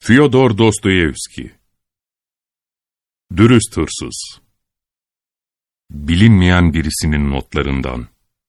Fyodor Dostoyevski. Dürüst hırsız. Bilinmeyen birisinin notlarından.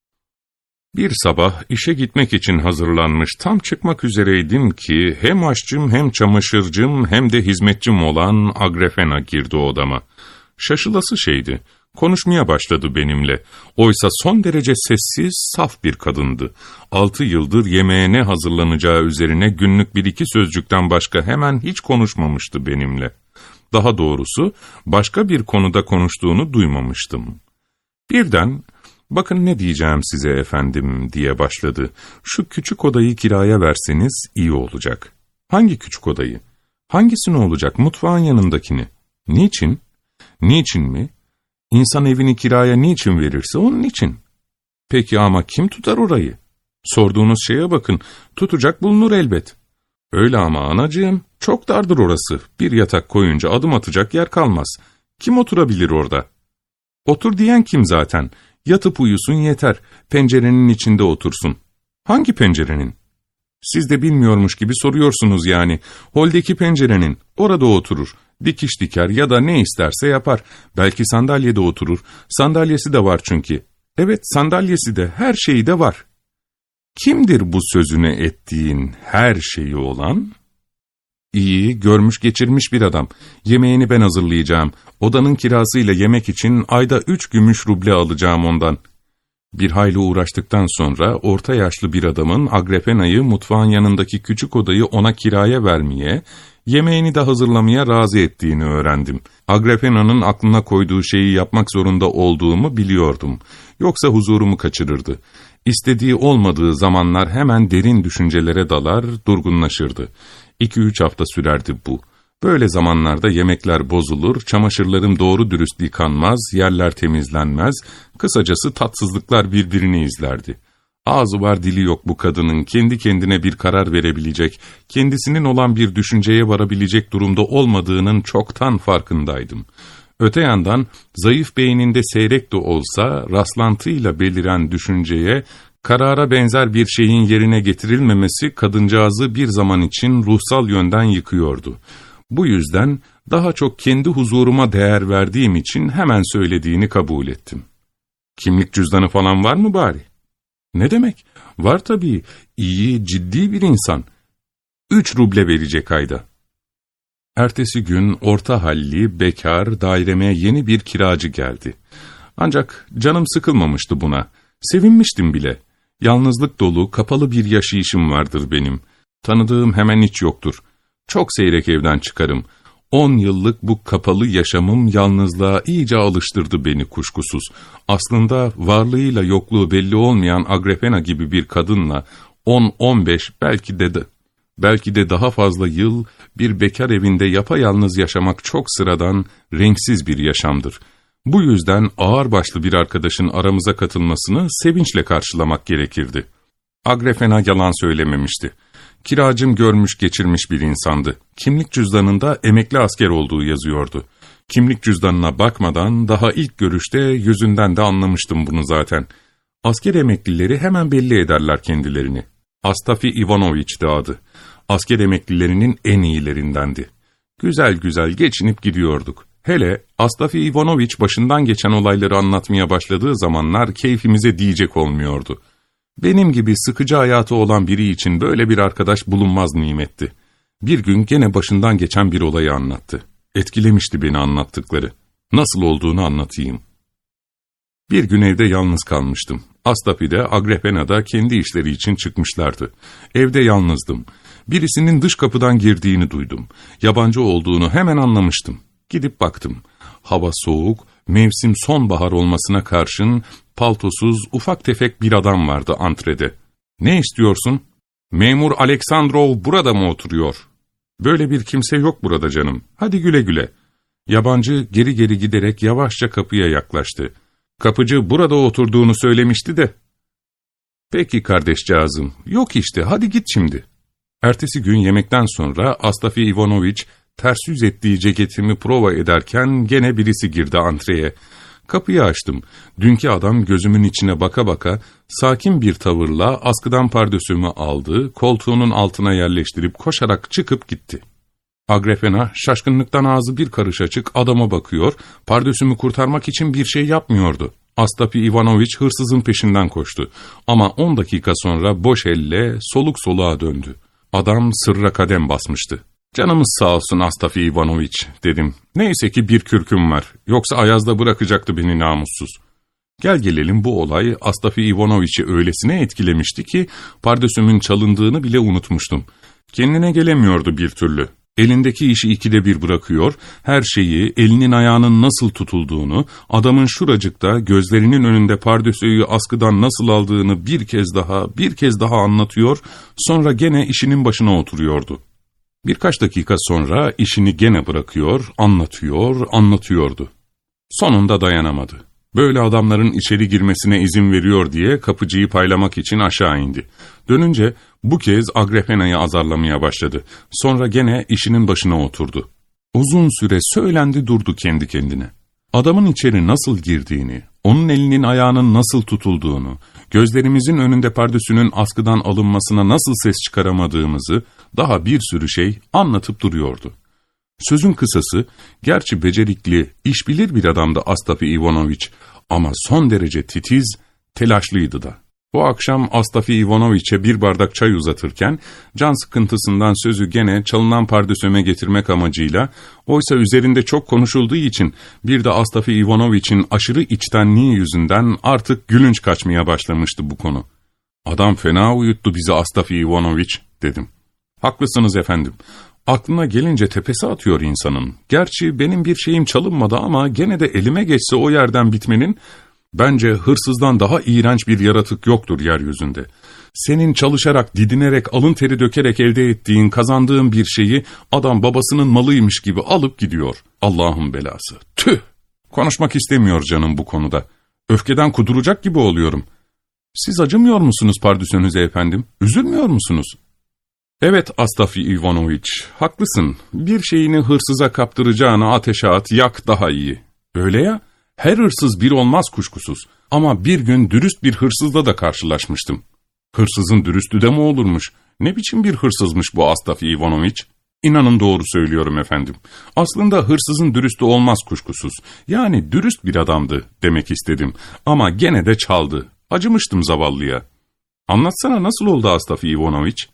Bir sabah işe gitmek için hazırlanmış tam çıkmak üzereydim ki hem aşçım hem çamaşırcım hem de hizmetçim olan Agrafena girdi odama. Şaşılası şeydi. Konuşmaya başladı benimle. Oysa son derece sessiz, saf bir kadındı. 6 yıldır yemeğe ne hazırlanacağı üzerine günlük 1-2 sözcükten başka hemen hiç konuşmamıştı benimle. Daha doğrusu başka bir konuda konuştuğunu duymamıştım. Birden, "Bakın ne diyeceğim size efendim," diye başladı. "Şu küçük odayı kiraya verseniz iyi olacak." "Hangi küçük odayı? Hangisini olacak? Mutfağın yanındakini." "Niçin?" "Niçin mi? İnsan evini kiraya niçin verirse onun için." "Peki ama kim tutar orayı?" "Sorduğunuz şeye bakın, tutacak bulunur elbet." "Öyle ama anacığım, çok dardır orası. Bir yatak koyunca adım atacak yer kalmaz. Kim oturabilir orada?" "Otur diyen kim zaten? Yatıp uyusun yeter, pencerenin içinde otursun." "Hangi pencerenin?" "Siz de bilmiyormuş gibi soruyorsunuz yani. Holdeki pencerenin, orada oturur. Dikiş diker ya da ne isterse yapar. Belki sandalyede oturur. Sandalyesi de var çünkü." "Evet, sandalyesi de, her şeyi de var." "Kimdir bu sözüne ettiğin her şeyi olan?" "İyi, görmüş geçirmiş bir adam. Yemeğini ben hazırlayacağım. Odanın kirasıyla yemek için ayda 3 gümüş ruble alacağım ondan." Bir hayli uğraştıktan sonra orta yaşlı bir adamın Agrafena'yı mutfağın yanındaki küçük odayı ona kiraya vermeye, yemeğini de hazırlamaya razı ettiğini öğrendim. Agrafena'nın aklına koyduğu şeyi yapmak zorunda olduğumu biliyordum. Yoksa huzurumu kaçırırdı. İstediği olmadığı zamanlar hemen derin düşüncelere dalar, durgunlaşırdı. 2-3 hafta sürerdi bu. Böyle zamanlarda yemekler bozulur, çamaşırlarım doğru dürüst yıkanmaz, yerler temizlenmez, kısacası tatsızlıklar birbirini izlerdi. Ağzı var dili yok bu kadının, kendi kendine bir karar verebilecek, kendisinin olan bir düşünceye varabilecek durumda olmadığının çoktan farkındaydım. Öte yandan zayıf beyninde seyrek de olsa rastlantıyla beliren düşünceye, karara benzer bir şeyin yerine getirilmemesi kadıncağızı bir zaman için ruhsal yönden yıkıyordu. Bu yüzden daha çok kendi huzuruma değer verdiğim için hemen söylediğini kabul ettim. "Kimlik cüzdanı falan var mı bari?" "Ne demek? Var tabii. İyi, ciddi bir insan. 3 ruble verecek ayda." Ertesi gün orta halli, bekar, daireme yeni bir kiracı geldi. Ancak canım sıkılmamıştı buna. Sevinmiştim bile. Yalnızlık dolu, kapalı bir yaşayışım vardır benim. Tanıdığım hemen hiç yoktur. Çok seyrek evden çıkarım. 10 yıllık bu kapalı yaşamım yalnızlığa iyice alıştırdı beni kuşkusuz. Aslında varlığıyla yokluğu belli olmayan Agrafena gibi bir kadınla 10-15 belki de daha fazla yıl bir bekar evinde yapayalnız yaşamak çok sıradan, renksiz bir yaşamdır. Bu yüzden ağırbaşlı bir arkadaşın aramıza katılmasını sevinçle karşılamak gerekirdi. Agrafena yalan söylememişti. Kiracım görmüş geçirmiş bir insandı. Kimlik cüzdanında emekli asker olduğu yazıyordu. Kimlik cüzdanına bakmadan daha ilk görüşte yüzünden de anlamıştım bunu zaten. Asker emeklileri hemen belli ederler kendilerini. Astafi Ivanoviç'ti adı. Asker emeklilerinin en iyilerindendi. Güzel güzel geçinip gidiyorduk. Hele Astafi Ivanoviç başından geçen olayları anlatmaya başladığı zamanlar keyfimize diyecek olmuyordu. Benim gibi sıkıcı hayatı olan biri için böyle bir arkadaş bulunmaz nimetti. Bir gün gene başından geçen bir olayı anlattı. Etkilemişti beni anlattıkları. Nasıl olduğunu anlatayım. Bir gün evde yalnız kalmıştım. Astafi de Agrafena da kendi işleri için çıkmışlardı. Evde yalnızdım. Birisinin dış kapıdan girdiğini duydum. Yabancı olduğunu hemen anlamıştım. Gidip baktım. Hava soğuk, mevsim sonbahar olmasına karşın paltosuz, ufak tefek bir adam vardı antrede. "Ne istiyorsun?" "Memur Aleksandrov burada mı oturuyor?" "Böyle bir kimse yok burada canım. Hadi güle güle." Yabancı geri geri giderek yavaşça kapıya yaklaştı. "Kapıcı burada oturduğunu söylemişti de." "Peki kardeşcağızım, yok işte, hadi git şimdi." Ertesi gün yemekten sonra Astafi Ivanoviç ters yüz ettiği ceketimi prova ederken gene birisi girdi antreye. Kapıyı açtım. Dünkü adam gözümün içine baka baka sakin bir tavırla askıdan pardösümü aldı, koltuğunun altına yerleştirip koşarak çıkıp gitti. Agrafena şaşkınlıktan ağzı bir karış açık adama bakıyor, pardösümü kurtarmak için bir şey yapmıyordu. Astafi Ivanoviç hırsızın peşinden koştu. Ama 10 dakika sonra boş elle soluk soluğa döndü. Adam sırra kadem basmıştı. ''Canımız sağ olsun Astafi Ivanoviç'' dedim. ''Neyse ki bir kürküm var. Yoksa Ayaz'da bırakacaktı beni namussuz.'' Gel gelelim bu olay Astafi Ivanoviç'i öylesine etkilemişti ki pardösümün çalındığını bile unutmuştum. Kendine gelemiyordu bir türlü. Elindeki işi ikide bir bırakıyor, her şeyi, elinin ayağının nasıl tutulduğunu, adamın şuracıkta gözlerinin önünde pardösüyü askıdan nasıl aldığını bir kez daha anlatıyor, sonra gene işinin başına oturuyordu. Birkaç dakika sonra işini gene bırakıyor, anlatıyordu. Sonunda dayanamadı. Böyle adamların içeri girmesine izin veriyor diye kapıcıyı paylamak için aşağı indi. Dönünce bu kez Agrafena'yı azarlamaya başladı. Sonra gene işinin başına oturdu. Uzun süre söylendi durdu kendi kendine. Adamın içeri nasıl girdiğini, onun elinin ayağının nasıl tutulduğunu, gözlerimizin önünde pardösünün askıdan alınmasına nasıl ses çıkaramadığımızı, daha bir sürü şey anlatıp duruyordu. Sözün kısası, gerçi becerikli, işbilir bir adamdı Astafi Ivanoviç ama son derece titiz, telaşlıydı da. O akşam Astafi Ivanoviç'e bir bardak çay uzatırken, can sıkıntısından sözü gene çalınan pardösüme getirmek amacıyla, oysa üzerinde çok konuşulduğu için bir de Astafi Ivanoviç'in aşırı içtenliği yüzünden artık gülünç kaçmaya başlamıştı bu konu. ''Adam fena uyuttu bizi Astafi Ivanoviç'' dedim. ''Haklısınız efendim. Aklına gelince tepesi atıyor insanın. Gerçi benim bir şeyim çalınmadı ama gene de elime geçse o yerden bitmenin, bence hırsızdan daha iğrenç bir yaratık yoktur yeryüzünde. Senin çalışarak, didinerek, alın teri dökerek elde ettiğin, kazandığın bir şeyi adam babasının malıymış gibi alıp gidiyor. Allah'ın belası. Tüh! Konuşmak istemiyor canım bu konuda. Öfkeden kuduracak gibi oluyorum. Siz acımıyor musunuz pardüsünüze efendim? Üzülmüyor musunuz? ''Evet Astafi Ivanoviç, haklısın. Bir şeyini hırsıza kaptıracağına ateşe at, yak daha iyi. Öyle ya, her hırsız bir olmaz kuşkusuz. Ama bir gün dürüst bir hırsızla da karşılaşmıştım. Hırsızın dürüstü de mi olurmuş? Ne biçim bir hırsızmış bu Astafi Ivanoviç? İnanın doğru söylüyorum efendim. Aslında hırsızın dürüstü olmaz kuşkusuz. Yani dürüst bir adamdı demek istedim. Ama gene de çaldı. Acımıştım zavallıya. Anlatsana nasıl oldu Astafi Ivanoviç?''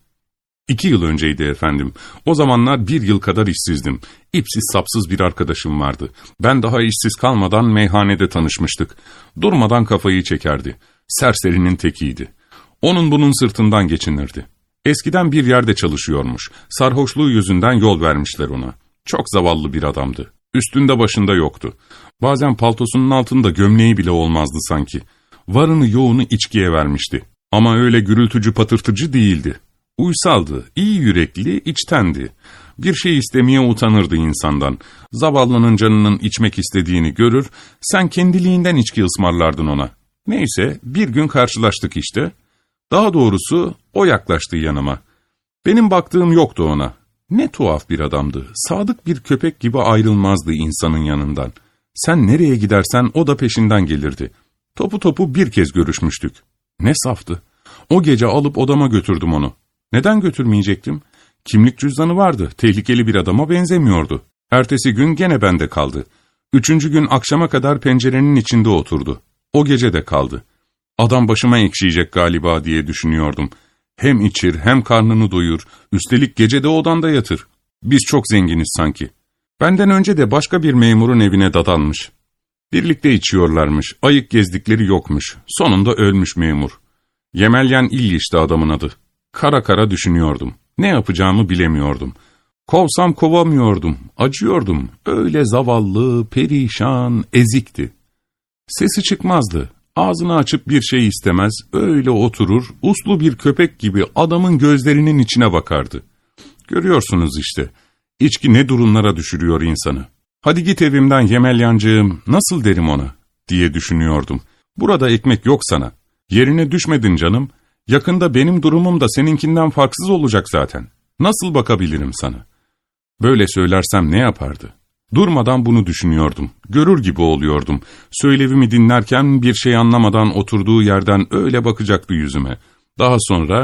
2 yıl önceydi efendim. O zamanlar 1 yıl kadar işsizdim. İpsiz sapsız bir arkadaşım vardı. Ben daha işsiz kalmadan meyhanede tanışmıştık. Durmadan kafayı çekerdi. Serserinin tekiydi. Onun bunun sırtından geçinirdi. Eskiden bir yerde çalışıyormuş. Sarhoşluğu yüzünden yol vermişler ona. Çok zavallı bir adamdı. Üstünde başında yoktu. Bazen paltosunun altında gömleği bile olmazdı sanki. Varını yoğunu içkiye vermişti. Ama öyle gürültücü patırtıcı değildi. Uysaldı, iyi yürekli, içtendi. Bir şey istemeye utanırdı insandan. Zavallının canının içmek istediğini görür, sen kendiliğinden içki ısmarlardın ona. Neyse, bir gün karşılaştık işte. Daha doğrusu o yaklaştı yanıma. Benim baktığım yoktu ona. Ne tuhaf bir adamdı. Sadık bir köpek gibi ayrılmazdı insanın yanından. Sen nereye gidersen o da peşinden gelirdi. Topu topu bir kez görüşmüştük. Ne saftı. O gece alıp odama götürdüm onu. Neden götürmeyecektim? Kimlik cüzdanı vardı, tehlikeli bir adama benzemiyordu. Ertesi gün gene bende kaldı. 3. gün akşama kadar pencerenin içinde oturdu. O gece de kaldı. Adam başıma ekşiyecek galiba diye düşünüyordum. Hem içir hem karnını doyur, üstelik gece de odanda yatır. Biz çok zenginiz sanki. Benden önce de başka bir memurun evine dadanmış. Birlikte içiyorlarmış, ayık gezdikleri yokmuş. Sonunda ölmüş memur. Yemelyan İlyiş'ti adamın adı. Kara kara düşünüyordum. Ne yapacağımı bilemiyordum. Kovsam kovamıyordum, acıyordum. Öyle zavallı, perişan, ezikti. Sesi çıkmazdı. Ağzını açıp bir şey istemez, öyle oturur, uslu bir köpek gibi adamın gözlerinin içine bakardı. Görüyorsunuz işte, içki ne durumlara düşürüyor insanı. Hadi git evimden Yemelyancığım, nasıl derim ona, diye düşünüyordum. Burada ekmek yok sana. Yerine düşmedin canım. Yakında benim durumum da seninkinden farksız olacak zaten. Nasıl bakabilirim sana? Böyle söylersem ne yapardı? Durmadan bunu düşünüyordum. Görür gibi oluyordum. Söylevimi dinlerken bir şey anlamadan oturduğu yerden öyle bakacaktı yüzüme. Daha sonra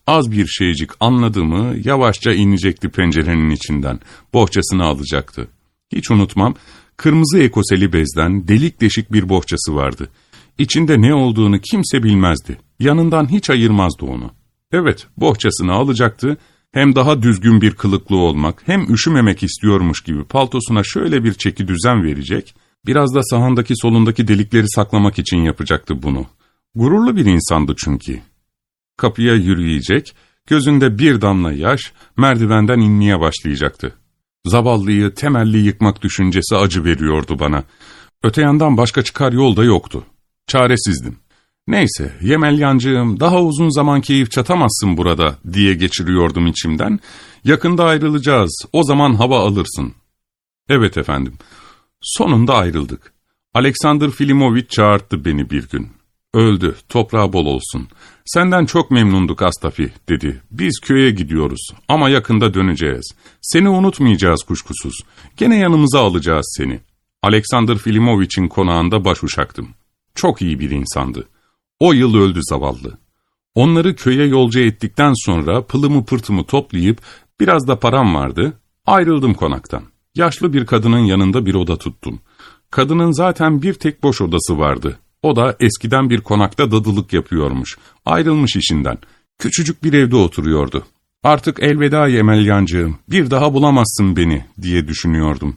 Az bir şeycik anladı mı yavaşça inecekti pencerenin içinden, bohçasını alacaktı. Hiç unutmam, kırmızı ekoseli bezden delik deşik bir bohçası vardı. İçinde ne olduğunu kimse bilmezdi. Yanından hiç ayırmazdı onu. Evet, bohçasını alacaktı, hem daha düzgün bir kılıklı olmak, hem üşümemek istiyormuş gibi paltosuna şöyle bir çeki düzen verecek, biraz da sağındaki solundaki delikleri saklamak için yapacaktı bunu. Gururlu bir insandı çünkü. Kapıya yürüyecek, gözünde bir damla yaş, merdivenden inmeye başlayacaktı. Zavallıyı temelli yıkmak düşüncesi acı veriyordu bana. Öte yandan başka çıkar yol da yoktu. Çaresizdim. Neyse, Yemelyancığım, daha uzun zaman keyif çatamazsın burada diye geçiriyordum içimden. Yakında ayrılacağız, o zaman hava alırsın. Evet efendim, sonunda ayrıldık. Alexander Filimoviç çağırttı beni bir gün. Öldü, toprağı bol olsun. Senden çok memnunduk Astafi, dedi. Biz köye gidiyoruz ama yakında döneceğiz. Seni unutmayacağız kuşkusuz. Gene yanımıza alacağız seni. Alexander Filimoviç'in konağında başuşaktım. Çok iyi bir insandı. O yıl öldü zavallı. Onları köye yolcu ettikten sonra pılımı pırtımı toplayıp biraz da param vardı. Ayrıldım konaktan. Yaşlı bir kadının yanında bir oda tuttum. Kadının zaten bir tek boş odası vardı. O da eskiden bir konakta dadılık yapıyormuş. Ayrılmış işinden. Küçücük bir evde oturuyordu. Artık elveda Yemelyancığım, bir daha bulamazsın beni diye düşünüyordum.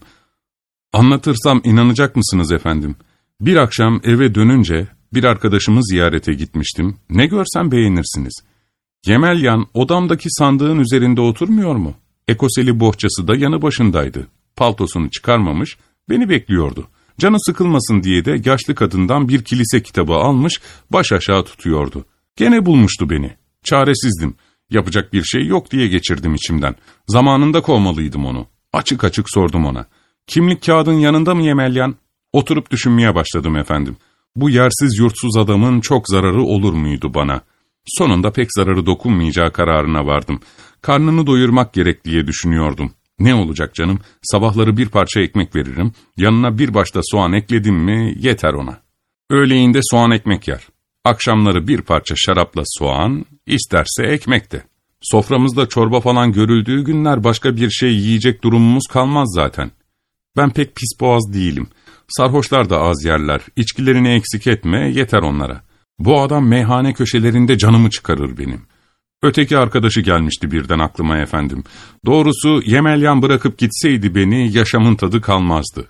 Anlatırsam inanacak mısınız efendim? Bir akşam eve dönünce bir arkadaşımı ziyarete gitmiştim. Ne görsem beğenirsiniz. Yemelyan odamdaki sandığın üzerinde oturmuyor mu? Ekoseli bohçası da yanı başındaydı. Paltosunu çıkarmamış, beni bekliyordu. Canı sıkılmasın diye de yaşlı kadından bir kilise kitabı almış, baş aşağı tutuyordu. Gene bulmuştu beni. Çaresizdim. Yapacak bir şey yok diye geçirdim içimden. Zamanında kovmalıydım onu. Açık açık sordum ona. Kimlik kağıdın yanında mı Yemelyan? Oturup düşünmeye başladım efendim. Bu yersiz yurtsuz adamın çok zararı olur muydu bana? Sonunda pek zararı dokunmayacağı kararına vardım. Karnını doyurmak gerek diye düşünüyordum. Ne olacak canım? Sabahları bir parça ekmek veririm, yanına bir başta soğan ekledim mi yeter ona. Öğleyinde soğan ekmek yer. Akşamları bir parça şarapla soğan, isterse ekmek de. Soframızda çorba falan görüldüğü günler başka bir şey yiyecek durumumuz kalmaz zaten. Ben pek pis boğaz değilim. Sarhoşlar da az yerler, içkilerini eksik etme, yeter onlara. Bu adam meyhane köşelerinde canımı çıkarır benim. Öteki arkadaşı gelmişti birden aklıma efendim. Doğrusu Yemelyan bırakıp gitseydi beni, yaşamın tadı kalmazdı.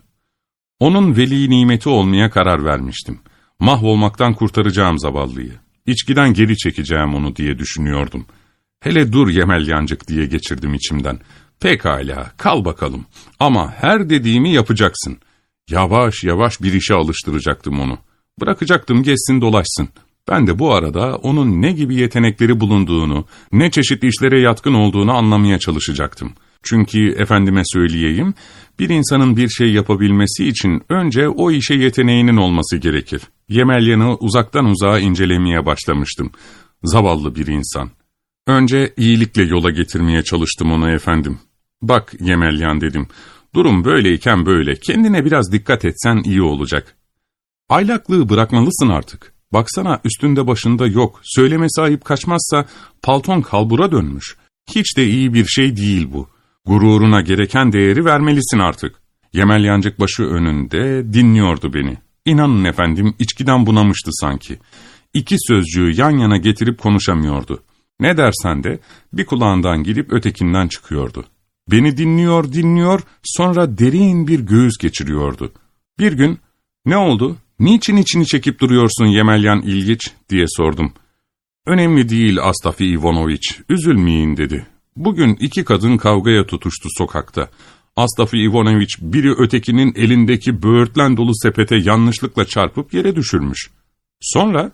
Onun veli nimeti olmaya karar vermiştim. Mahvolmaktan kurtaracağım zavallıyı. İçkiden geri çekeceğim onu diye düşünüyordum. Hele dur Yemelyancık diye geçirdim içimden. Pekala, kal bakalım. Ama her dediğimi yapacaksın. Yavaş yavaş bir işe alıştıracaktım onu. Bırakacaktım geçsin dolaşsın. Ben de bu arada onun ne gibi yetenekleri bulunduğunu, ne çeşit işlere yatkın olduğunu anlamaya çalışacaktım. Çünkü efendime söyleyeyim, bir insanın bir şey yapabilmesi için önce o işe yeteneğinin olması gerekir. Yemelyan'ı uzaktan uzağa incelemeye başlamıştım. Zavallı bir insan. Önce iyilikle yola getirmeye çalıştım onu efendim. Bak Yemelyan dedim, durum böyleyken böyle, kendine biraz dikkat etsen iyi olacak. Aylaklığı bırakmalısın artık. Baksana üstünde başında yok, söylemesi ayıp kaçmazsa palton kalbura dönmüş. Hiç de iyi bir şey değil bu. Gururuna gereken değeri vermelisin artık. Yemelyancık başı önünde dinliyordu beni. İnanın efendim içkiden bunamıştı sanki. İki sözcüğü yan yana getirip konuşamıyordu. Ne dersen de bir kulağından girip ötekinden çıkıyordu. Beni dinliyor, sonra derin bir göğüs geçiriyordu. Bir gün, "Ne oldu? Niçin içini çekip duruyorsun Yemelyan İlgiç?" diye sordum. "Önemli değil Astafi Ivanoviç, üzülmeyin," dedi. Bugün iki kadın kavgaya tutuştu sokakta. Astafi Ivanoviç biri ötekinin elindeki böğürtlen dolu sepete yanlışlıkla çarpıp yere düşürmüş. Sonra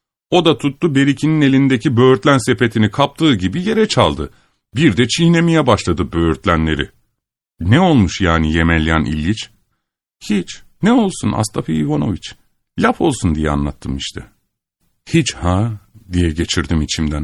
o da tuttu berikinin elindeki böğürtlen sepetini kaptığı gibi yere çaldı. Bir de çiğnemeye başladı böğürtlenleri. Ne olmuş yani Yemelyan İlgiç? Hiç, ne olsun Astafi Ivanoviç? Laf olsun diye anlattım işte. Hiç ha diye geçirdim içimden.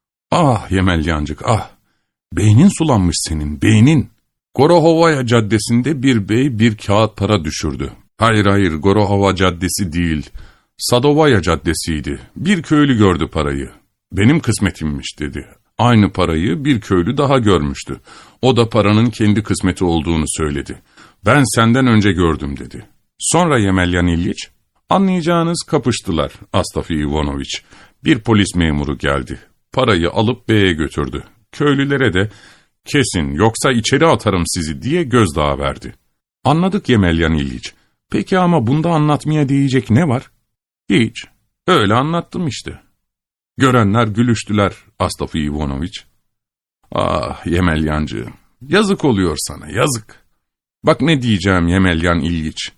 Ah Yemelyancık ah, beynin sulanmış senin, beynin. Gorohovaya Caddesi'nde bir bey bir kağıt para düşürdü. Hayır, Gorohova Caddesi değil, Sadovaya Caddesi'ydi. Bir köylü gördü parayı. Benim kısmetimmiş dedi. Aynı parayı bir köylü daha görmüştü. O da paranın kendi kısmeti olduğunu söyledi. Ben senden önce gördüm dedi. Sonra Yemelyan İlyiç, anlayacağınız kapıştılar Astafi Ivanoviç. Bir polis memuru geldi. Parayı alıp beye götürdü. Köylülere de kesin yoksa içeri atarım sizi diye gözdağı verdi. Anladık Yemelyan İlyiç. Peki ama bunda anlatmaya değecek ne var? Hiç. Öyle anlattım işte. Görenler gülüştüler Astafi Ivanoviç. Ah Yemelyancığım, yazık oluyor sana, yazık. Bak ne diyeceğim Yemelyan İlyiç.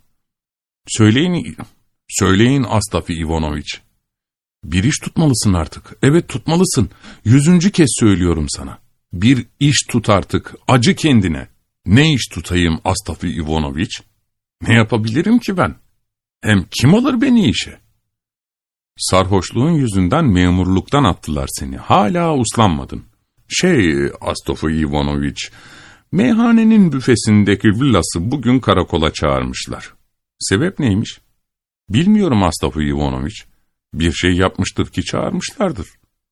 Söyleyin Astafi Ivanoviç. Bir iş tutmalısın artık. Evet tutmalısın. 100. kez söylüyorum sana. Bir iş tut artık. Acı kendine. Ne iş tutayım Astafi Ivanoviç? Ne yapabilirim ki ben? Hem kim alır beni işe? Sarhoşluğun yüzünden memurluktan attılar seni. Hala uslanmadın. Astafi Ivanoviç, meyhanenin büfesindeki villası bugün karakola çağırmışlar. Sebep neymiş? Bilmiyorum Astafi Ivanoviç. Bir şey yapmıştır ki çağırmışlardır.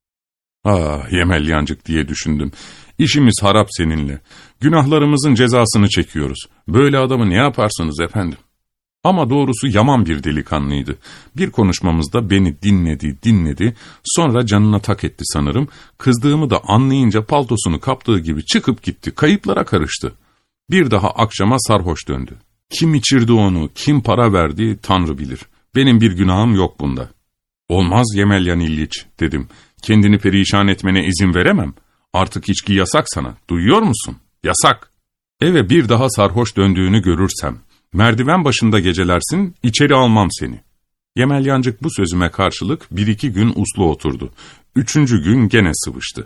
Ah Yemelyancık diye düşündüm. İşimiz harap seninle. Günahlarımızın cezasını çekiyoruz. Böyle adamı ne yaparsınız efendim? Ama doğrusu yaman bir delikanlıydı. Bir konuşmamızda beni dinledi, sonra canına tak etti sanırım. Kızdığımı da anlayınca paltosunu kaptığı gibi çıkıp gitti, kayıplara karıştı. Bir daha akşama sarhoş döndü. Kim içirdi onu, kim para verdi Tanrı bilir. Benim bir günahım yok bunda. Olmaz Yemelyan İlyiç dedim. Kendini perişan etmene izin veremem. Artık içki yasak sana, duyuyor musun? Yasak. Eve bir daha sarhoş döndüğünü görürsem, merdiven başında gecelersin, içeri almam seni. Yemelyancık bu sözüme karşılık 1-2 gün uslu oturdu. 3. gün gene sıvıştı.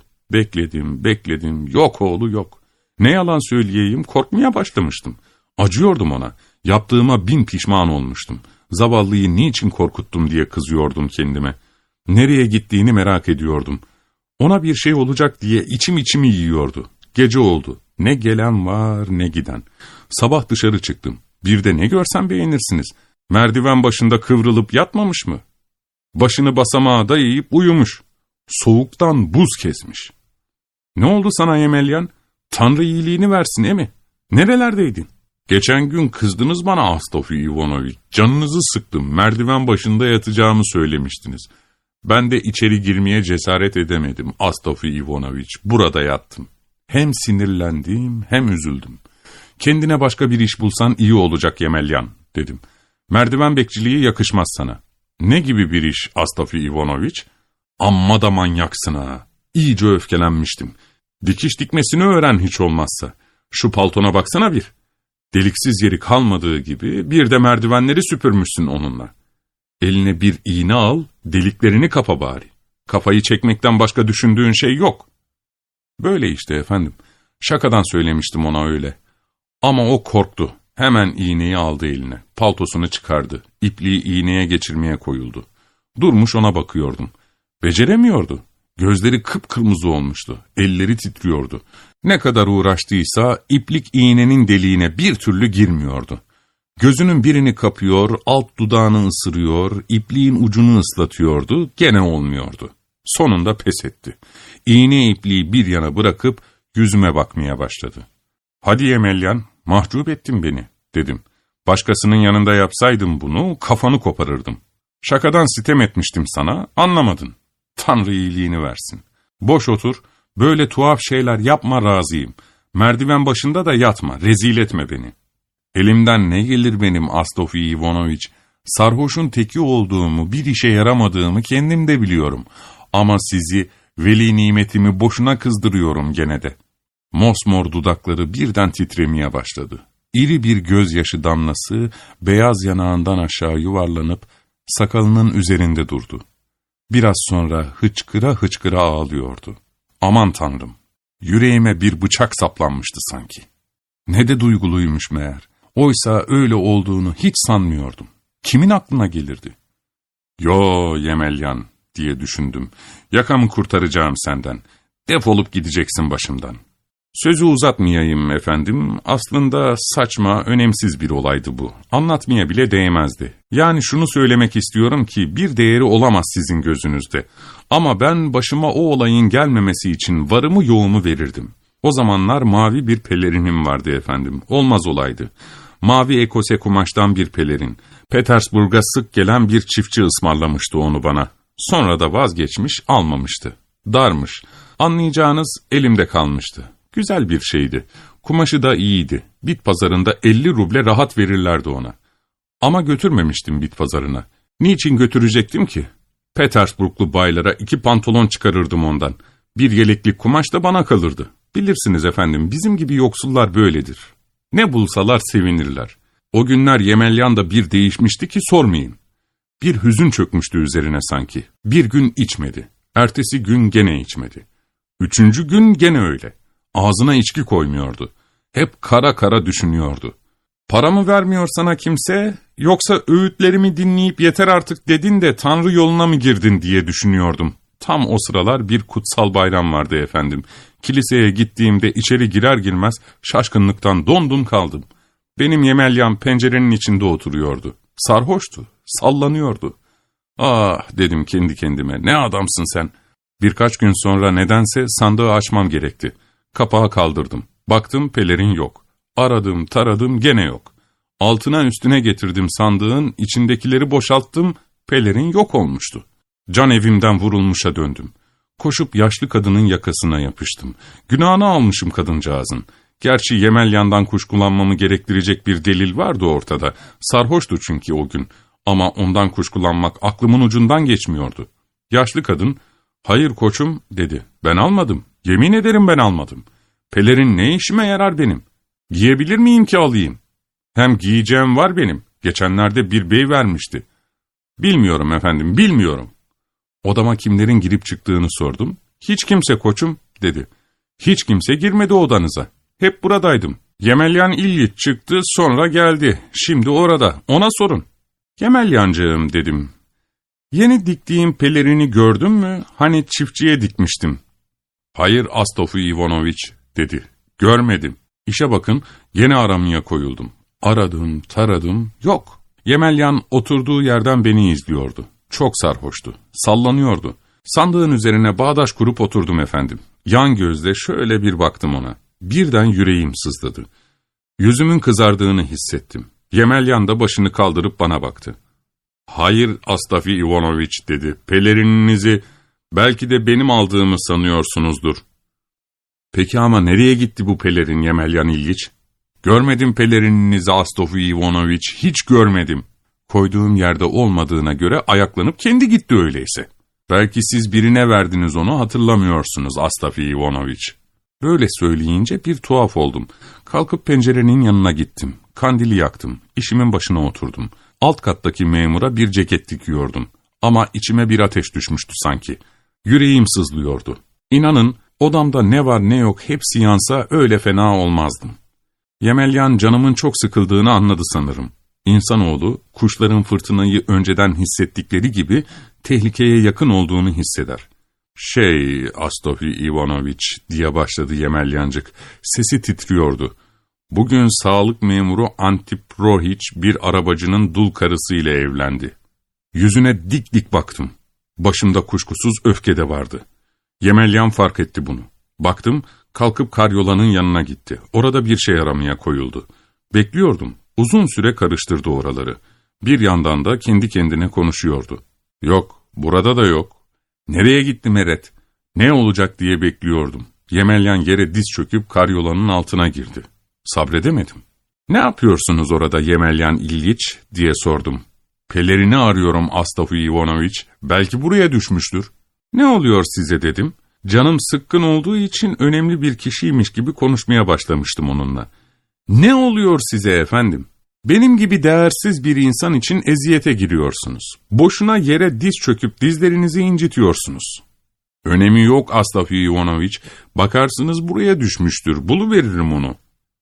Bekledim, yok oğlu yok. Ne yalan söyleyeyim, korkmaya başlamıştım. Acıyordum ona, yaptığıma 1000 pişman olmuştum. Zavallıyı niçin korkuttum diye kızıyordum kendime. Nereye gittiğini merak ediyordum. Ona bir şey olacak diye içimi yiyordu. Gece oldu, ne gelen var ne giden. Sabah dışarı çıktım. Bir de ne görsem beğenirsiniz. Merdiven başında kıvrılıp yatmamış mı? Başını basamağa dayayıp uyumuş. Soğuktan buz kesmiş. Ne oldu sana Yemelyan? Tanrı iyiliğini versin emi. Nerelerdeydin? Geçen gün kızdınız bana Astafi Ivanoviç. Canınızı sıktım. Merdiven başında yatacağımı söylemiştiniz. Ben de içeri girmeye cesaret edemedim Astafi Ivanoviç. Burada yattım. Hem sinirlendim hem üzüldüm. Kendine başka bir iş bulsan iyi olacak Yemelyan dedim. Merdiven bekçiliği yakışmaz sana. Ne gibi bir iş Astafi Ivanoviç? Amma da manyaksın ha. İyice öfkelenmiştim. Dikiş dikmesini öğren hiç olmazsa. Şu paltona baksana bir. Deliksiz yeri kalmadığı gibi bir de merdivenleri süpürmüşsün onunla. Eline bir iğne al, deliklerini kapa bari. Kafayı çekmekten başka düşündüğün şey yok. Böyle işte efendim. Şakadan söylemiştim ona öyle. Ama o korktu. Hemen iğneyi aldı eline. Paltosunu çıkardı. İpliği iğneye geçirmeye koyuldu. Durmuş ona bakıyordum. Beceremiyordu. Gözleri kıpkırmızı olmuştu. Elleri titriyordu. Ne kadar uğraştıysa iplik iğnenin deliğine bir türlü girmiyordu. Gözünün birini kapıyor, alt dudağını ısırıyor, ipliğin ucunu ıslatıyordu, gene olmuyordu. Sonunda pes etti. İğne ipliği bir yana bırakıp yüzüme bakmaya başladı. Hadi Yemelyan, mahcup ettin beni, dedim. Başkasının yanında yapsaydım bunu, kafanı koparırdım. Şakadan sitem etmiştim sana, anlamadın. Tanrı iyiliğini versin. Boş otur, böyle tuhaf şeyler yapma razıyım. Merdiven başında da yatma, rezil etme beni. Elimden ne gelir benim Astafi Ivanoviç? Sarhoşun teki olduğumu, bir işe yaramadığımı kendim de biliyorum. Ama sizi, veli nimetimi boşuna kızdırıyorum gene de. Mosmor dudakları birden titremeye başladı. İri bir gözyaşı damlası beyaz yanağından aşağı yuvarlanıp sakalının üzerinde durdu. Biraz sonra hıçkıra hıçkıra ağlıyordu. Aman Tanrım, yüreğime bir bıçak saplanmıştı sanki. Ne de duyguluymuş meğer. Oysa öyle olduğunu hiç sanmıyordum. Kimin aklına gelirdi? Yo Yemelyan diye düşündüm. Yakamı kurtaracağım senden. Defolup gideceksin başımdan. Sözü uzatmayayım efendim, aslında saçma, önemsiz bir olaydı bu. Anlatmaya bile değmezdi. Yani şunu söylemek istiyorum ki bir değeri olamaz sizin gözünüzde. Ama ben başıma o olayın gelmemesi için varımı yoğumu verirdim. O zamanlar mavi bir pelerinim vardı efendim, olmaz olaydı. Mavi ekose kumaştan bir pelerin. Petersburg'a sık gelen bir çiftçi ısmarlamıştı onu bana. Sonra da vazgeçmiş, almamıştı. Darmış. Anlayacağınız elimde kalmıştı. Güzel bir şeydi. Kumaşı da iyiydi. Bit pazarında 50 ruble rahat verirlerdi ona. Ama götürmemiştim bit pazarına. Niçin götürecektim ki? Petersburglu baylara 2 pantolon çıkarırdım ondan. Bir yeleklik kumaş da bana kalırdı. Bilirsiniz efendim, bizim gibi yoksullar böyledir. Ne bulsalar sevinirler. O günler Yemelyan'da bir değişmişti ki sormayın. Bir hüzün çökmüştü üzerine sanki. Bir gün içmedi. Ertesi gün gene içmedi. 3. gün gene öyle. Ağzına içki koymuyordu. Hep kara kara düşünüyordu. Paramı vermiyor sana kimse, yoksa öğütlerimi dinleyip yeter artık dedin de Tanrı yoluna mı girdin diye düşünüyordum. Tam o sıralar bir kutsal bayram vardı efendim. Kiliseye gittiğimde içeri girer girmez şaşkınlıktan dondum kaldım. Benim Yemelyan pencerenin içinde oturuyordu. Sarhoştu, sallanıyordu. Ah dedim kendi kendime, ne adamsın sen. Birkaç gün sonra nedense sandığı açmam gerekti. Kapağı kaldırdım. Baktım pelerin yok. Aradım taradım gene yok. Altına üstüne getirdim sandığın, içindekileri boşalttım, pelerin yok olmuştu. Can evimden vurulmuşa döndüm. Koşup yaşlı kadının yakasına yapıştım. Günahını almışım kadıncağızın. Gerçi Yemelyan'dan kuşkulanmamı gerektirecek bir delil vardı ortada. Sarhoştu çünkü o gün. Ama ondan kuşkulanmak aklımın ucundan geçmiyordu. Yaşlı kadın, "Hayır koçum," dedi. "Ben almadım. Yemin ederim ben almadım. Pelerin ne işime yarar benim? Giyebilir miyim ki alayım? Hem giyeceğim var benim. Geçenlerde bir bey vermişti." "Bilmiyorum efendim, bilmiyorum." Odama kimlerin girip çıktığını sordum. "Hiç kimse koçum," dedi. "Hiç kimse girmedi odanıza. Hep buradaydım. Yemelyan İlyich çıktı, sonra geldi. Şimdi orada, ona sorun." "Yemelyancığım," dedim. "Yeni diktiğim pelerini gördün mü? Hani çiftçiye dikmiştim." "Hayır Astofu Ivanoviç," dedi. "Görmedim." İşe bakın, gene aramaya koyuldum. Aradım, taradım, yok. Yemelyan oturduğu yerden beni izliyordu. Çok sarhoştu, sallanıyordu. Sandığın üzerine bağdaş kurup oturdum efendim. Yan gözle şöyle bir baktım ona. Birden yüreğim sızladı. Yüzümün kızardığını hissettim. Yemelyan da başını kaldırıp bana baktı. "Hayır Astafi Ivanoviç," dedi. "Pelerininizi belki de benim aldığımı sanıyorsunuzdur." "Peki ama nereye gitti bu pelerin Yemelyan İlyich?" "Görmedim pelerininizi Astofi Ivanoviç, hiç görmedim." "Koyduğum yerde olmadığına göre ayaklanıp kendi gitti öyleyse." "Belki siz birine verdiniz onu, hatırlamıyorsunuz Astafi Ivanoviç." Böyle söyleyince bir tuhaf oldum. Kalkıp pencerenin yanına gittim. Kandili yaktım. İşimin başına oturdum. Alt kattaki memura bir ceket dikiyordum. Ama içime bir ateş düşmüştü sanki. Yüreğim sızlıyordu. İnanın odamda ne var ne yok hepsi yansa öyle fena olmazdım. Yemelyan canımın çok sıkıldığını anladı sanırım. İnsanoğlu kuşların fırtınayı önceden hissettikleri gibi tehlikeye yakın olduğunu hisseder. Astofi Ivanoviç," diye başladı Yemelyancık. Sesi titriyordu. "Bugün sağlık memuru Antip Rohiç bir arabacının dul karısıyla evlendi." Yüzüne dik dik baktım. Başımda kuşkusuz öfke de vardı. Yemelyan fark etti bunu. Baktım, kalkıp karyolanın yanına gitti. Orada bir şey aramaya koyuldu. Bekliyordum. Uzun süre karıştırdı oraları. Bir yandan da kendi kendine konuşuyordu. "Yok, burada da yok. Nereye gitti Meret? Ne olacak?" diye bekliyordum. Yemelyan yere diz çöküp karyolanın altına girdi. Sabredemedim. "Ne yapıyorsunuz orada Yemelyan İlyich?" diye sordum. "Pelerini arıyorum Astofi Ivanoviç. Belki buraya düşmüştür." "Ne oluyor size?" dedim. Canım sıkkın olduğu için önemli bir kişiymiş gibi konuşmaya başlamıştım onunla. "Ne oluyor size efendim? Benim gibi değersiz bir insan için eziyete giriyorsunuz. Boşuna yere diz çöküp dizlerinizi incitiyorsunuz." "Önemi yok Astafi Ivanoviç. Bakarsınız buraya düşmüştür. Buluveririm onu."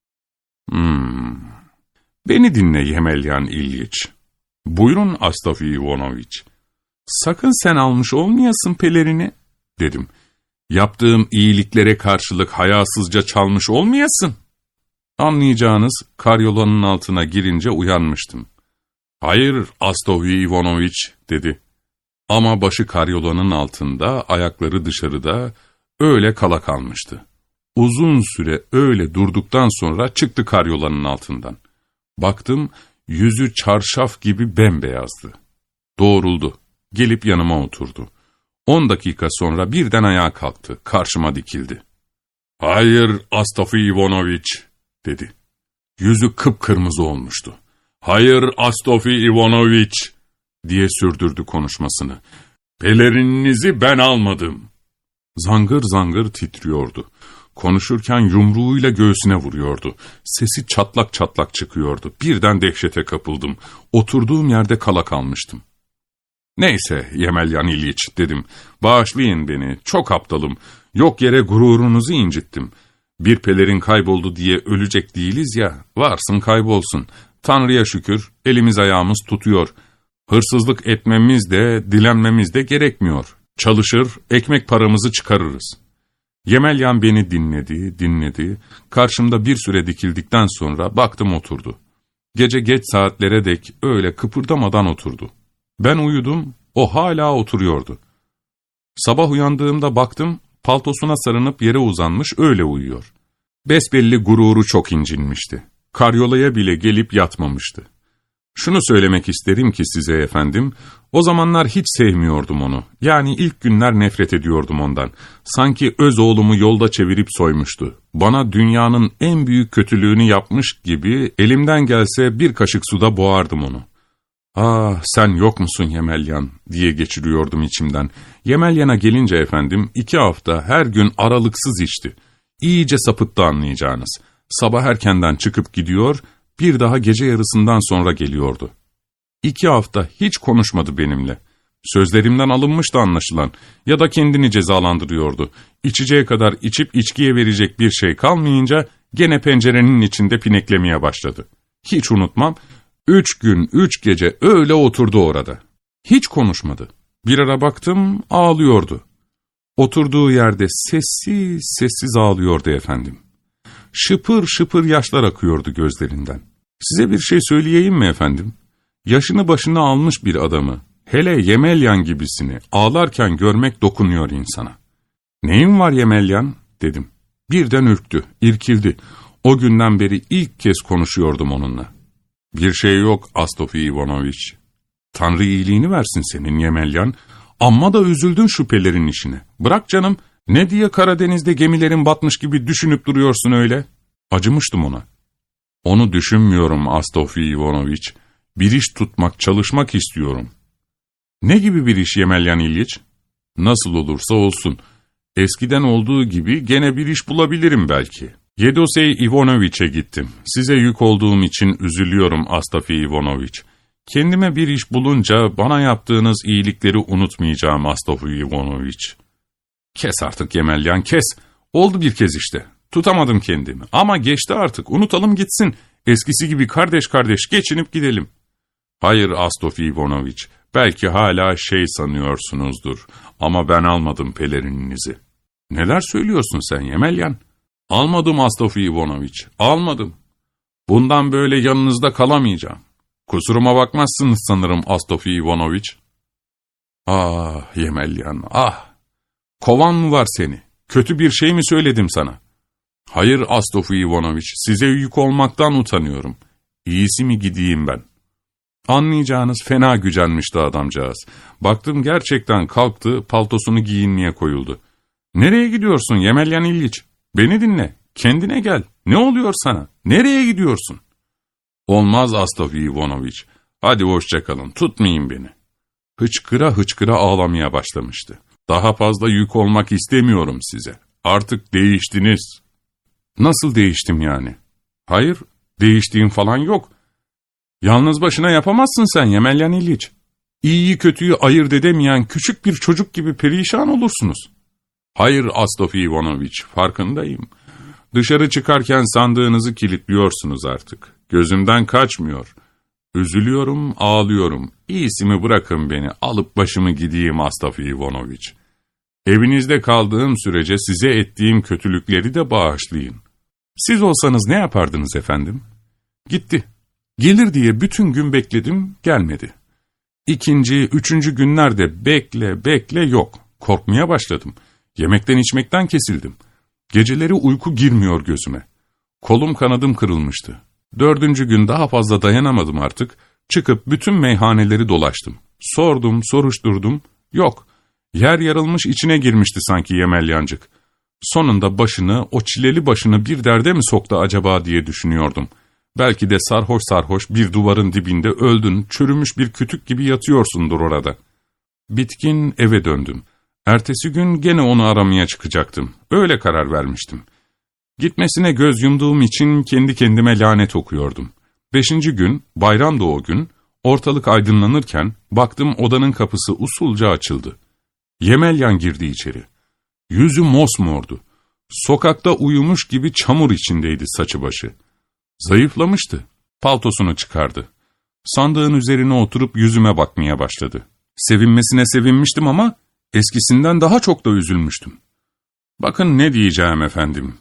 "Beni dinle Yemelyan İlyich." "Buyurun Astafi Ivanoviç." "Sakın sen almış olmayasın pelerini," dedim. Yaptığım iyiliklere karşılık hayasızca çalmış olmayasın. Anlayacağınız, karyolanın altına girince uyanmıştım. Hayır Astofi Ivanoviç dedi. Ama başı karyolanın altında, ayakları dışarıda, öyle kala kalmıştı. Uzun süre öyle durduktan sonra çıktı karyolanın altından. Baktım, yüzü çarşaf gibi bembeyazdı. Doğruldu, gelip yanıma oturdu. 10 dakika sonra birden ayağa kalktı, karşıma dikildi. "Hayır Astofi Ivanoviç," dedi. Yüzü kıpkırmızı olmuştu. "Hayır Astofi Ivanoviç," diye sürdürdü konuşmasını. "Pelerininizi ben almadım." Zangır zangır titriyordu. Konuşurken yumruğuyla göğsüne vuruyordu. Sesi çatlak çatlak çıkıyordu. Birden dehşete kapıldım. Oturduğum yerde kala kalmıştım. "Neyse Yemelyan İlyich," dedim. "Bağışlayın beni, çok aptalım. Yok yere gururunuzu incittim. Bir pelerin kayboldu diye ölecek değiliz ya, varsın kaybolsun. Tanrı'ya şükür, elimiz ayağımız tutuyor. Hırsızlık etmemiz de, dilenmemiz de gerekmiyor. Çalışır, ekmek paramızı çıkarırız." Yemelyan beni dinledi. Karşımda bir süre dikildikten sonra baktım oturdu. Gece geç saatlere dek öyle kıpırdamadan oturdu. Ben uyudum, o hala oturuyordu. Sabah uyandığımda baktım, paltosuna sarınıp yere uzanmış öyle uyuyor. Besbelli gururu çok incinmişti. Karyolaya bile gelip yatmamıştı. Şunu söylemek isterim ki size efendim, o zamanlar hiç sevmiyordum onu. Yani ilk günler nefret ediyordum ondan. Sanki öz oğlumu yolda çevirip soymuştu. Bana dünyanın en büyük kötülüğünü yapmış gibi elimden gelse bir kaşık suda boğardım onu. "Ah sen yok musun Yemelyan?" diye geçiriyordum içimden. Yemelyan'a gelince efendim 2 hafta her gün aralıksız içti. İyice sapıttı anlayacağınız. Sabah erkenden çıkıp gidiyor, bir daha gece yarısından sonra geliyordu. 2 hafta hiç konuşmadı benimle. Sözlerimden alınmıştı anlaşılan ya da kendini cezalandırıyordu. İçeceğe kadar içip içkiye verecek bir şey kalmayınca gene pencerenin içinde pineklemeye başladı. Hiç unutmam, 3 gün 3 gece öyle oturdu orada. Hiç konuşmadı. Bir ara baktım ağlıyordu. Oturduğu yerde sessiz sessiz ağlıyordu efendim. Şıpır şıpır yaşlar akıyordu gözlerinden. Size bir şey söyleyeyim mi efendim? Yaşını başına almış bir adamı, hele Yemelyan gibisini ağlarken görmek dokunuyor insana. "Neyin var Yemelyan?" dedim. Birden ürktü, irkildi. O günden beri ilk kez konuşuyordum onunla. "Bir şey yok Astofi Ivanoviç. Tanrı iyiliğini versin senin Yemelyan. Amma da üzüldün şüphelerin işine. Bırak canım, ne diye Karadeniz'de gemilerin batmış gibi düşünüp duruyorsun öyle?" Acımıştım ona. "Onu düşünmüyorum Astofi Ivanoviç. Bir iş tutmak, çalışmak istiyorum." "Ne gibi bir iş Yemelyan İlyich?" "Nasıl olursa olsun. Eskiden olduğu gibi gene bir iş bulabilirim belki. Yedosey Ivanoviç'e gittim. Size yük olduğum için üzülüyorum Astofi Ivanoviç. Kendime bir iş bulunca bana yaptığınız iyilikleri unutmayacağım Astofi Ivanoviç." "Kes artık Yemelyan, kes. Oldu bir kez işte. Tutamadım kendimi. Ama geçti artık. Unutalım gitsin. Eskisi gibi kardeş kardeş geçinip gidelim." "Hayır Astofi Ivanoviç. Belki hala şey sanıyorsunuzdur. Ama ben almadım pelerininizi." "Neler söylüyorsun sen Yemelyan?" "Almadım Astofi Ivanoviç. Almadım. Bundan böyle yanınızda kalamayacağım. Kusuruma bakmazsınız sanırım Astofi Ivanoviç." "Ah Yemelyan, ah! Kovan mı var seni? Kötü bir şey mi söyledim sana?" "Hayır Astofi Ivanoviç, size yük olmaktan utanıyorum. İyisi mi gideyim ben?" Anlayacağınız fena gücenmişti adamcağız. Baktım gerçekten kalktı, paltosunu giyinmeye koyuldu. "Nereye gidiyorsun Yemelyan İlyich? Beni dinle, kendine gel. Ne oluyor sana? Nereye gidiyorsun?" "Olmaz Astofi Ivanoviç. Hadi hoşça kalın, tutmayın beni." Hıçkıra hıçkıra ağlamaya başlamıştı. "Daha fazla yük olmak istemiyorum size. Artık değiştiniz." "Nasıl değiştim yani?" "Hayır, değiştiğim falan yok. Yalnız başına yapamazsın sen Yemelyan İlyich. İyiyi kötüyü ayırt edemeyen küçük bir çocuk gibi perişan olursunuz." "Hayır Astofi Ivanoviç, farkındayım. Dışarı çıkarken sandığınızı kilitliyorsunuz artık. Gözümden kaçmıyor. Üzülüyorum, ağlıyorum. İyisi mi bırakın beni, alıp başımı gideyim Astofi Ivanoviç." Evinizde kaldığım sürece size ettiğim kötülükleri de bağışlayın. Siz olsanız ne yapardınız efendim? Gitti. Gelir diye bütün gün bekledim, gelmedi. İkinci, üçüncü günlerde bekle yok. Korkmaya başladım. Yemekten içmekten kesildim. Geceleri uyku girmiyor gözüme. Kolum kanadım kırılmıştı. Dördüncü gün daha fazla dayanamadım artık. Çıkıp bütün meyhaneleri dolaştım. Sordum, soruşturdum. Yok. Yer yarılmış, içine girmişti sanki Yemelyancık. Sonunda o çileli başını bir derde mi soktu acaba diye düşünüyordum. Belki de sarhoş bir duvarın dibinde öldün, çürümüş bir kütük gibi yatıyorsundur orada. Bitkin eve döndüm. Ertesi gün gene onu aramaya çıkacaktım. Öyle karar vermiştim. Gitmesine göz yumduğum için kendi kendime lanet okuyordum. 5. gün, bayramdı o gün, ortalık aydınlanırken baktım odanın kapısı usulca açıldı. Yemelyan girdi içeri. Yüzü mosmordu. Sokakta uyumuş gibi çamur içindeydi saçı başı. Zayıflamıştı. Paltosunu çıkardı. Sandığın üzerine oturup yüzüme bakmaya başladı. Sevinmesine sevinmiştim ama eskisinden daha çok da üzülmüştüm. Bakın ne diyeceğim efendim.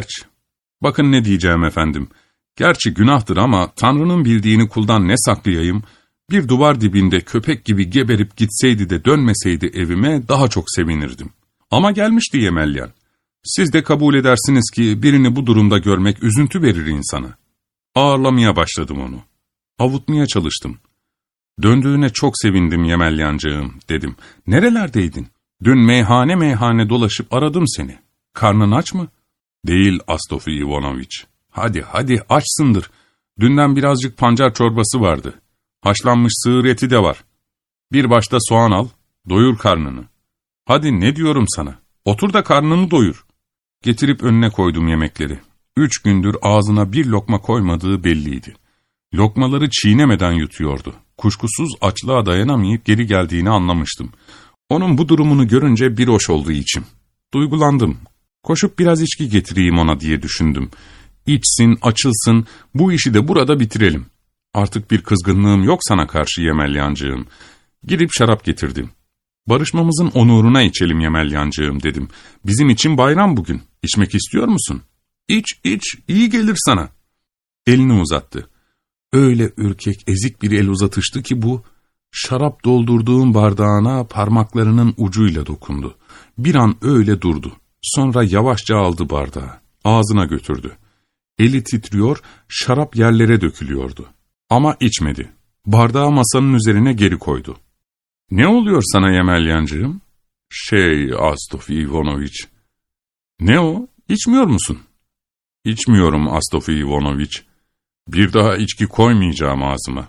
Gerçi günahtır ama Tanrı'nın bildiğini kuldan ne saklayayım? Bir duvar dibinde köpek gibi geberip gitseydi de dönmeseydi evime daha çok sevinirdim. Ama gelmişti Yemelyan. Siz de kabul edersiniz ki birini bu durumda görmek üzüntü verir insana. Ağırlamaya başladım onu. Avutmaya çalıştım. Döndüğüne çok sevindim Yemelyancığım dedim. Nerelerdeydin? Dün meyhane dolaşıp aradım seni. Karnın aç mı? Değil Astofi Ivanoviç. Hadi açsındır. Dünden birazcık pancar çorbası vardı. Haşlanmış sığır eti de var. Bir başta soğan al, doyur karnını. Hadi ne diyorum sana, otur da karnını doyur. Getirip önüne koydum yemekleri. 3 gündür ağzına bir lokma koymadığı belliydi. Lokmaları çiğnemeden yutuyordu. Kuşkusuz açlığa dayanamayıp geri geldiğini anlamıştım. Onun bu durumunu görünce bir hoş oldu içim. Duygulandım. Koşup biraz içki getireyim ona diye düşündüm. İçsin, açılsın, bu işi de burada bitirelim. Artık bir kızgınlığım yok sana karşı Yemelyancığım. Gidip şarap getirdim. Barışmamızın onuruna içelim Yemelyancığım dedim. Bizim için bayram bugün. İçmek istiyor musun? İç, iyi gelir sana. Elini uzattı. Öyle ürkek, ezik bir el uzatıştı ki bu, şarap doldurduğum bardağına parmaklarının ucuyla dokundu. Bir an öyle durdu. Sonra yavaşça aldı bardağı. Ağzına götürdü. Eli titriyor, şarap yerlere dökülüyordu. Ama içmedi. Bardağı masanın üzerine geri koydu. Ne oluyor sana Yemelyancığım? Astofi Ivanoviç. Ne o? İçmiyor musun? İçmiyorum Astofi Ivanoviç. Bir daha içki koymayacağım ağzıma.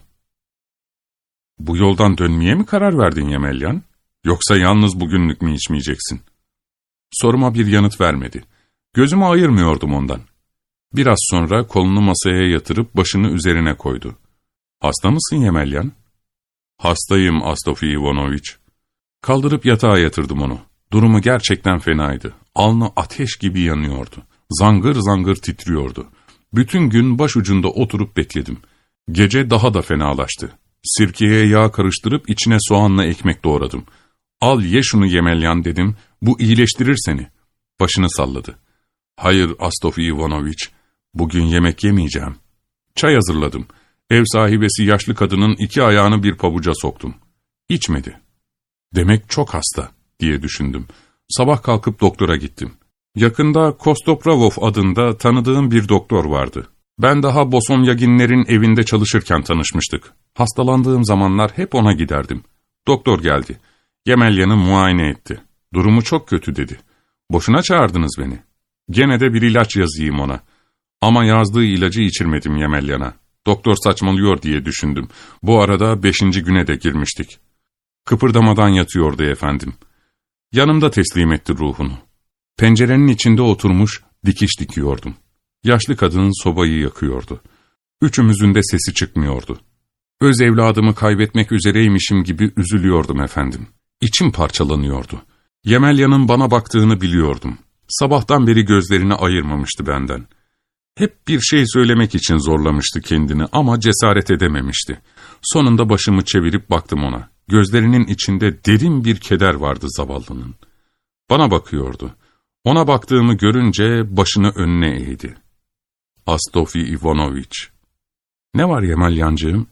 Bu yoldan dönmeye mi karar verdin Yemelyan? Yoksa yalnız bugünlük mü içmeyeceksin? Soruma bir yanıt vermedi. Gözümü ayırmıyordum ondan. Biraz sonra kolunu masaya yatırıp başını üzerine koydu. Hasta mısın Yemelyan? Hastayım Astofi Ivanoviç. Kaldırıp yatağa yatırdım onu. Durumu gerçekten fenaydı. Alnı ateş gibi yanıyordu. Zangır zangır titriyordu. Bütün gün başucunda oturup bekledim. Gece daha da fenalaştı. Sirkeye yağ karıştırıp içine soğanla ekmek doğradım. Al ye şunu Yemelyan dedim. Bu iyileştirir seni. Başını salladı. Hayır Astofi Ivanoviç. Bugün yemek yemeyeceğim. Çay hazırladım. Ev sahibesi yaşlı kadının 2 ayağını bir pabuca soktum. İçmedi. Demek çok hasta diye düşündüm. Sabah kalkıp doktora gittim. Yakında Kostopravov adında tanıdığım bir doktor vardı. Ben daha Bosomyaginlerin evinde çalışırken tanışmıştık. Hastalandığım zamanlar hep ona giderdim. Doktor geldi. Yemelyan'ı muayene etti. Durumu çok kötü dedi. Boşuna çağırdınız beni. Gene de bir ilaç yazayım ona. Ama yazdığı ilacı içirmedim Yemelyan'a. Doktor saçmalıyor diye düşündüm. Bu arada 5. güne de girmiştik. Kıpırdamadan yatıyordu efendim. Yanımda teslim etti ruhunu. Pencerenin içinde oturmuş dikiş dikiyordum. Yaşlı kadın sobayı yakıyordu. Üçümüzün de sesi çıkmıyordu. Öz evladımı kaybetmek üzereymişim gibi üzülüyordum efendim. İçim parçalanıyordu. Yemelyan'ın bana baktığını biliyordum. Sabahtan beri gözlerini ayırmamıştı benden. Hep bir şey söylemek için zorlamıştı kendini ama cesaret edememişti. Sonunda başımı çevirip baktım ona. Gözlerinin içinde derin bir keder vardı zavallının. Bana bakıyordu. Ona baktığımı görünce başını önüne eğdi. Astofi Ivanoviç. Ne var Yemelyancığım?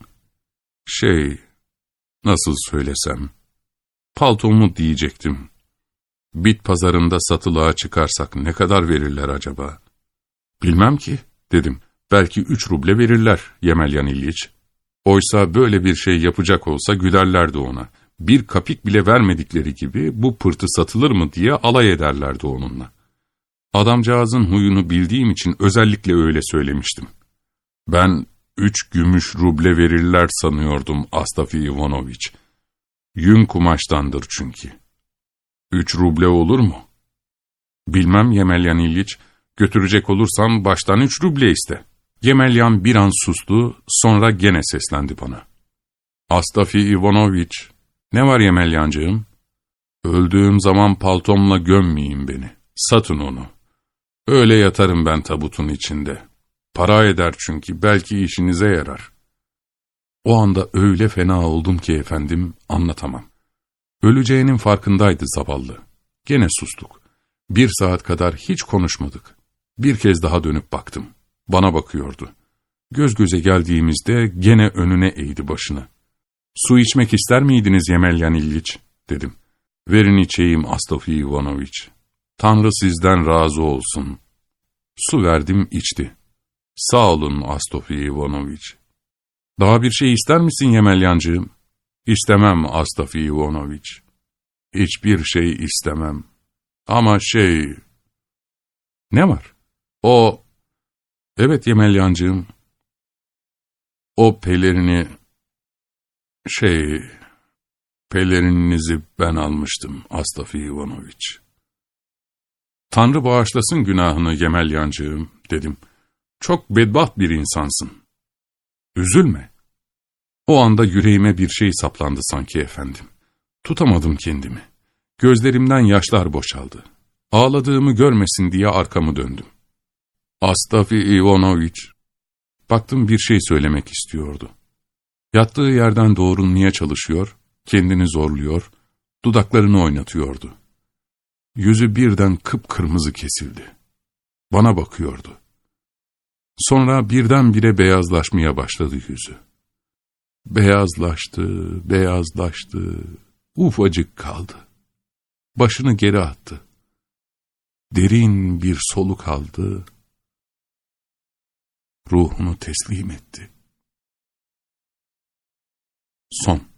Nasıl söylesem? Paltomu diyecektim. Bit pazarında satılığa çıkarsak ne kadar verirler acaba? Bilmem ki, dedim. Belki 3 ruble verirler Yemelyan İlyich. Oysa böyle bir şey yapacak olsa gülerlerdi ona. 1 kapik bile vermedikleri gibi bu pırtı satılır mı diye alay ederlerdi onunla. Adamcağızın huyunu bildiğim için özellikle öyle söylemiştim. Ben 3 gümüş ruble verirler sanıyordum Astofi Ivanoviç. Yün kumaştandır çünkü. 3 ruble olur mu? Bilmem Yemelyan İlyich, götürecek olursam baştan 3 ruble iste. Yemelyan bir an sustu, sonra gene seslendi bana. Astofi Ivanoviç, ne var Yemelyancığım? Öldüğüm zaman paltomla gömmeyin beni, satın onu. Öyle yatarım ben tabutun içinde. Para eder çünkü, belki işinize yarar. O anda öyle fena oldum ki efendim, anlatamam. Öleceğinin farkındaydı zavallı. Gene sustuk. 1 saat kadar hiç konuşmadık. Bir kez daha dönüp baktım. Bana bakıyordu. Göz göze geldiğimizde gene önüne eğdi başını. Su içmek ister miydiniz Yemelyan İlyich? Dedim. Verin içeyim Astofi Ivanoviç. Tanrı sizden razı olsun. Su verdim, içti. Sağ olun Astofi Ivanoviç. Daha bir şey ister misin Yemelyancığım? İstemem Astofi Ivanoviç. Hiçbir şey istemem. Ama Ne var? Evet Yemelyancığım. O pelerininizi ben almıştım Astofi Ivanoviç. Tanrı bağışlasın günahını Yemelyancığım, dedim. Çok bedbaht bir insansın. Üzülme. O anda yüreğime bir şey saplandı sanki efendim. Tutamadım kendimi. Gözlerimden yaşlar boşaldı. Ağladığımı görmesin diye arkamı döndüm. Astofi Ivanoviç. Baktım bir şey söylemek istiyordu. Yattığı yerden doğrulmaya çalışıyor, kendini zorluyor, dudaklarını oynatıyordu. Yüzü birden kıpkırmızı kesildi. Bana bakıyordu. Sonra birdenbire beyazlaşmaya başladı yüzü. Beyazlaştı, ufacık kaldı. Başını geri attı. Derin bir soluk aldı, ruhunu teslim etti. Son.